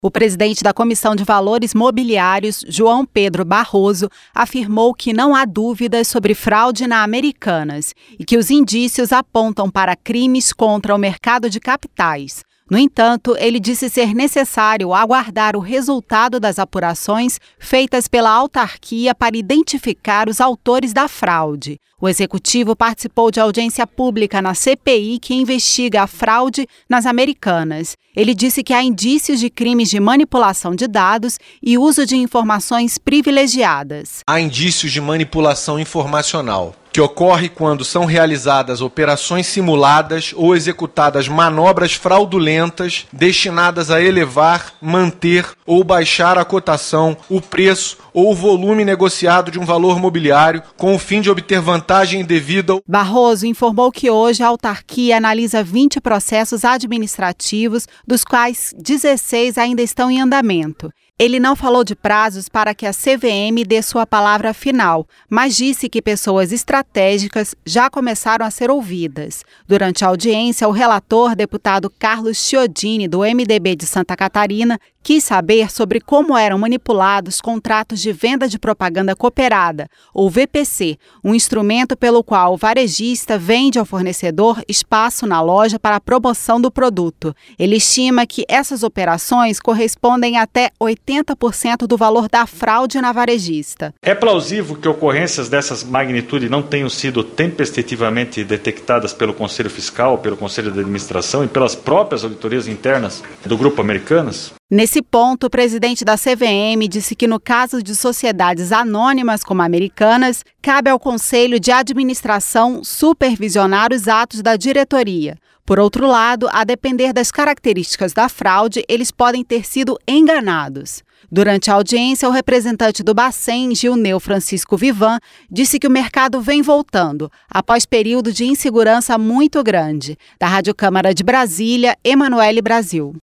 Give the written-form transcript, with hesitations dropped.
O presidente da Comissão de Valores Mobiliários, João Pedro Barroso, afirmou que não há dúvidas sobre fraude na Americanas e que os indícios apontam para crimes contra o mercado de capitais. No entanto, ele disse ser necessário aguardar o resultado das apurações feitas pela autarquia para identificar os autores da fraude. O executivo participou de audiência pública na CPI que investiga a fraude nas Americanas. Ele disse que há indícios de crimes de manipulação de dados e uso de informações privilegiadas. Há indícios de manipulação informacional, que ocorre quando são realizadas operações simuladas ou executadas manobras fraudulentas destinadas a elevar, manter ou baixar a cotação, o preço ou o volume negociado de um valor mobiliário com o fim de obter vantagem indevida. Barroso informou que hoje a autarquia analisa 20 processos administrativos, dos quais 16 ainda estão em andamento. Ele não falou de prazos para que a CVM dê sua palavra final, mas disse que pessoas estratégicas já começaram a ser ouvidas. Durante a audiência, o relator, deputado Carlos Chiodini, do MDB de Santa Catarina, quis saber sobre como eram manipulados contratos de venda de propaganda cooperada, ou VPC, um instrumento pelo qual o varejista vende ao fornecedor espaço na loja para a promoção do produto. Ele estima que essas operações correspondem a até 80% do valor da fraude na varejista. É plausível que ocorrências dessas magnitude não tenham sido tempestivamente detectadas pelo Conselho Fiscal, pelo Conselho de Administração e pelas próprias auditorias internas do Grupo Americanas? Nesse ponto, o presidente da CVM disse que no caso de sociedades anônimas como Americanas, cabe ao Conselho de Administração supervisionar os atos da diretoria. Por outro lado, a depender das características da fraude, eles podem ter sido enganados. Durante a audiência, o representante do Bacen, Gilneu Francisco Vivan, disse que o mercado vem voltando, após período de insegurança muito grande. Da Rádio Câmara de Brasília, Emanuele Brasil.